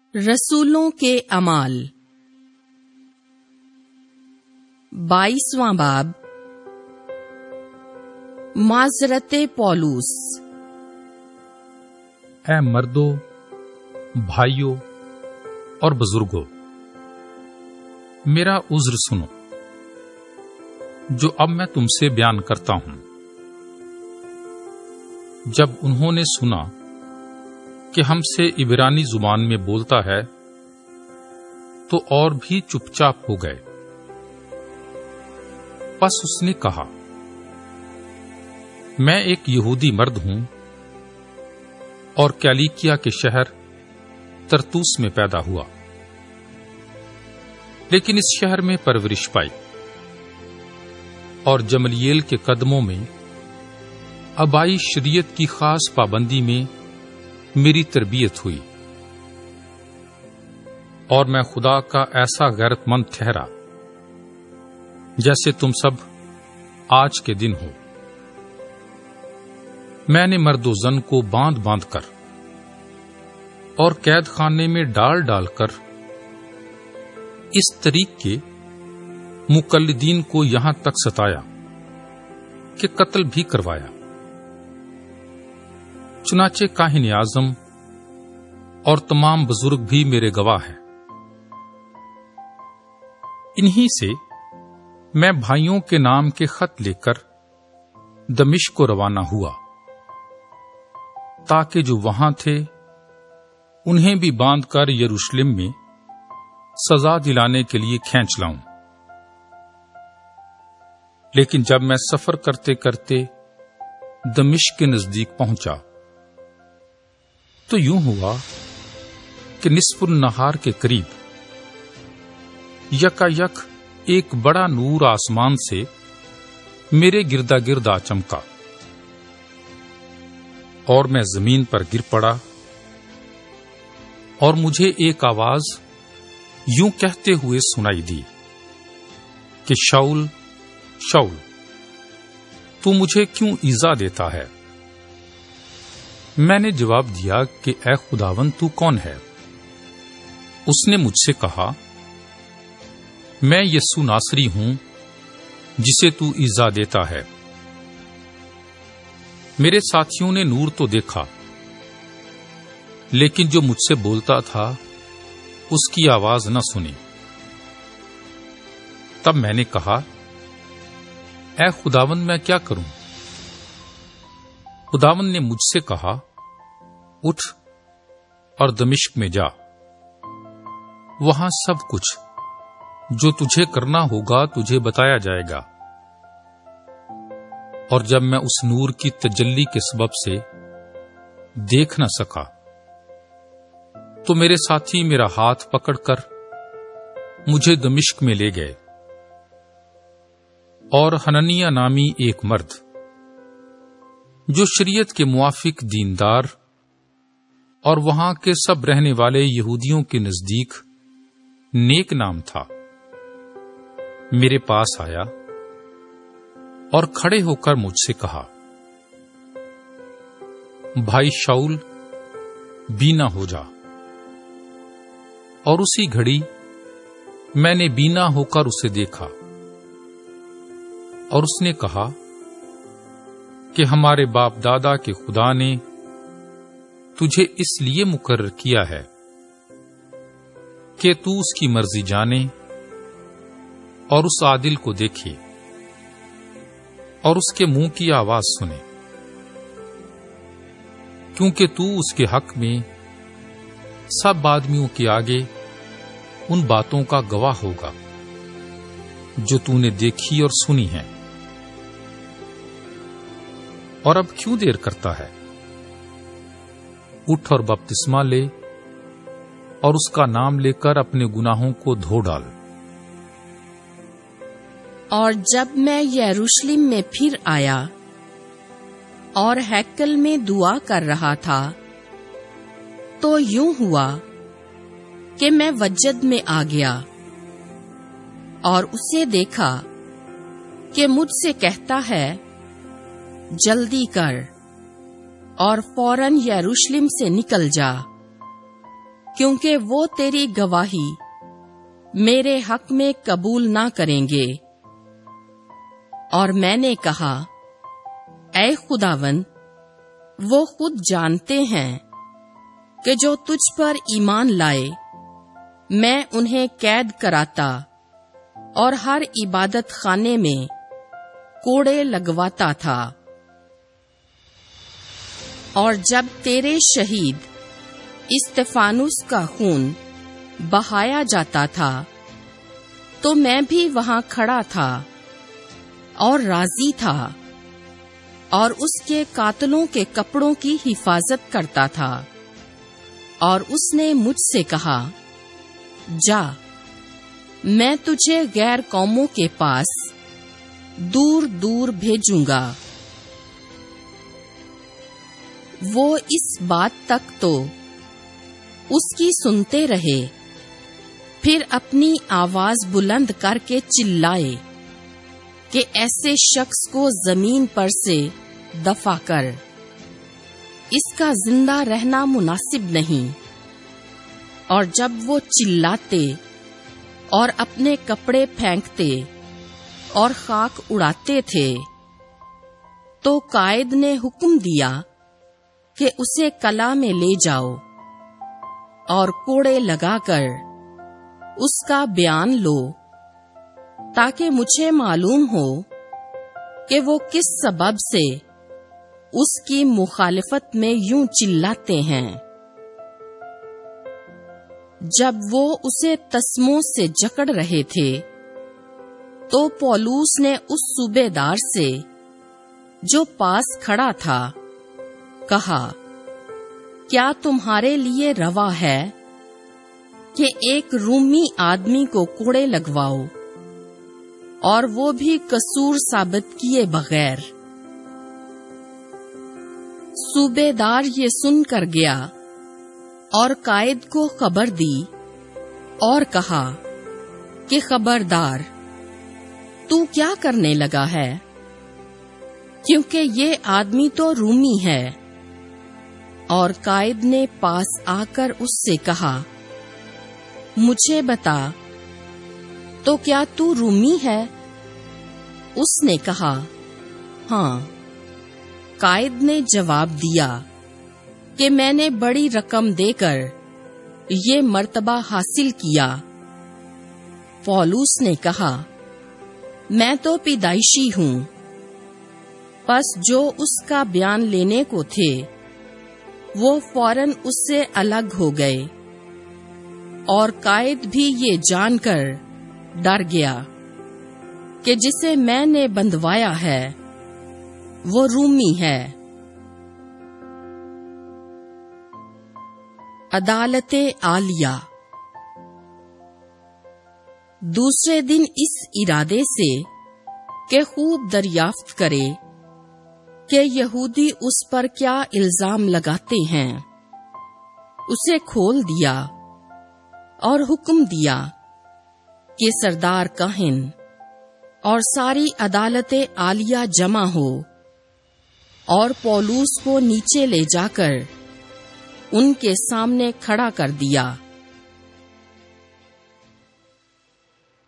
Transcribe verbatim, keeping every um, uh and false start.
رسولوں کے اعمال بائیسواں باب معذرت پولوس۔ اے مردو، بھائیوں اور بزرگوں، میرا عذر سنو جو اب میں تم سے بیان کرتا ہوں۔ جب انہوں نے سنا کہ ہم سے عبرانی زبان میں بولتا ہے تو اور بھی چپ چاپ ہو گئے۔ پس اس نے کہا، میں ایک یہودی مرد ہوں اور کیلیکیا کے شہر ترتوس میں پیدا ہوا، لیکن اس شہر میں پرورش پائی اور جملیل کے قدموں میں ابائی شریعت کی خاص پابندی میں میری تربیت ہوئی، اور میں خدا کا ایسا غیرت مند ٹھہرا جیسے تم سب آج کے دن ہو۔ میں نے مرد و زن کو باندھ باندھ کر اور قید خانے میں ڈال ڈال کر اس طریق کے مقلدین کو یہاں تک ستایا کہ قتل بھی کروایا۔ چنانچہ کاہن اعظم اور تمام بزرگ بھی میرے گواہ ہیں۔ انہی سے میں بھائیوں کے نام کے خط لے کر دمشق کو روانہ ہوا، تاکہ جو وہاں تھے انہیں بھی باندھ کر یروشلم میں سزا دلانے کے لیے کھینچ لاؤں۔ لیکن جب میں سفر کرتے کرتے دمشق کے نزدیک پہنچا تو یوں ہوا کہ نصف النہار کے قریب یکا یک ایک بڑا نور آسمان سے میرے گردا گردا چمکا، اور میں زمین پر گر پڑا، اور مجھے ایک آواز یوں کہتے ہوئے سنائی دی کہ شاؤل شاؤل، تو مجھے کیوں ایذا دیتا ہے؟ میں نے جواب دیا کہ اے خداوند، تو کون ہے؟ اس نے مجھ سے کہا، میں یسوع ناصری ہوں جسے تو ایذا دیتا ہے۔ میرے ساتھیوں نے نور تو دیکھا، لیکن جو مجھ سے بولتا تھا اس کی آواز نہ سنی۔ تب میں نے کہا، اے خداوند، میں کیا کروں؟ خداوند نے مجھ سے کہا، اٹھ اور دمشق میں جا، وہاں سب کچھ جو تجھے کرنا ہوگا تجھے بتایا جائے گا۔ اور جب میں اس نور کی تجلی کے سبب سے دیکھ نہ سکا تو میرے ساتھی میرا ہاتھ پکڑ کر مجھے دمشق میں لے گئے، اور حننیہ نامی ایک مرد جو شریعت کے موافق دیندار اور وہاں کے سب رہنے والے یہودیوں کے نزدیک نیک نام تھا، میرے پاس آیا اور کھڑے ہو کر مجھ سے کہا، بھائی شاؤل، بینا ہو جا۔ اور اسی گھڑی میں نے بینا ہو کر اسے دیکھا، اور اس نے کہا کہ ہمارے باپ دادا کے خدا نے تجھے اس لیے مقرر کیا ہے کہ تو اس کی مرضی جانے اور اس عادل کو دیکھے اور اس کے منہ کی آواز سنے، کیونکہ تو اس کے حق میں سب آدمیوں کے آگے ان باتوں کا گواہ ہوگا جو تو نے دیکھی اور سنی ہیں۔ اور اب کیوں دیر کرتا ہے؟ اٹھ اور بپتسمہ لے، اور اس کا نام لے کر اپنے گناہوں کو دھو ڈال۔ اور جب میں یروشلم میں پھر آیا اور ہیکل میں دعا کر رہا تھا تو یوں ہوا کہ میں وجد میں آ گیا اور اسے دیکھا کہ مجھ سے کہتا ہے، جلدی کر اور فوراً یروشلم سے نکل جا، کیونکہ وہ تیری گواہی میرے حق میں قبول نہ کریں گے۔ اور میں نے کہا، اے خداوند، وہ خود جانتے ہیں کہ جو تجھ پر ایمان لائے میں انہیں قید کراتا اور ہر عبادت خانے میں کوڑے لگواتا تھا۔ اور جب تیرے شہید استفانوس کا خون بہایا جاتا تھا تو میں بھی وہاں کھڑا تھا اور راضی تھا اور اس کے قاتلوں کے کپڑوں کی حفاظت کرتا تھا۔ اور اس نے مجھ سے کہا، جا، میں تجھے غیر قوموں کے پاس دور دور بھیجوں گا۔ وہ اس بات تک تو اس کی سنتے رہے، پھر اپنی آواز بلند کر کے چلائے کہ ایسے شخص کو زمین پر سے دفع کر، اس کا زندہ رہنا مناسب نہیں۔ اور جب وہ چلاتے اور اپنے کپڑے پھینکتے اور خاک اڑاتے تھے تو قائد نے حکم دیا کہ اسے قلعہ میں لے جاؤ اور کوڑے لگا کر اس کا بیان لو، تاکہ مجھے معلوم ہو کہ وہ کس سبب سے اس کی مخالفت میں یوں چلاتے ہیں۔ جب وہ اسے تسموں سے جکڑ رہے تھے تو پولوس نے اس صوبے دار سے جو پاس کھڑا تھا کہا، کیا تمہارے لیے روا ہے کہ ایک رومی آدمی کو کوڑے لگواؤ، اور وہ بھی قصور ثابت کیے بغیر؟ صوبے دار یہ سن کر گیا اور قائد کو خبر دی اور کہا کہ خبردار، تو کیا کرنے لگا ہے؟ کیونکہ یہ آدمی تو رومی ہے۔ اور قائد نے پاس آ کر اس سے کہا، مجھے بتا تو کیا تو رومی ہے؟ اس نے کہا، ہاں۔ قائد نے جواب دیا کہ میں نے بڑی رقم دے کر یہ مرتبہ حاصل کیا۔ پولوس نے کہا، میں تو پیدائشی ہوں۔ پس جو اس کا بیان لینے کو تھے وہ فوراً اس سے الگ ہو گئے، اور قائد بھی یہ جان کر ڈر گیا کہ جسے میں نے بندھوایا ہے وہ رومی ہے۔ عدالت عالیہ۔ دوسرے دن اس ارادے سے کہ خوب دریافت کرے کہ یہودی اس پر کیا الزام لگاتے ہیں، اسے کھول دیا اور حکم دیا کہ سردار کاہن اور ساری عدالت عالیہ جمع ہو، اور پولوس کو نیچے لے جا کر ان کے سامنے کھڑا کر دیا۔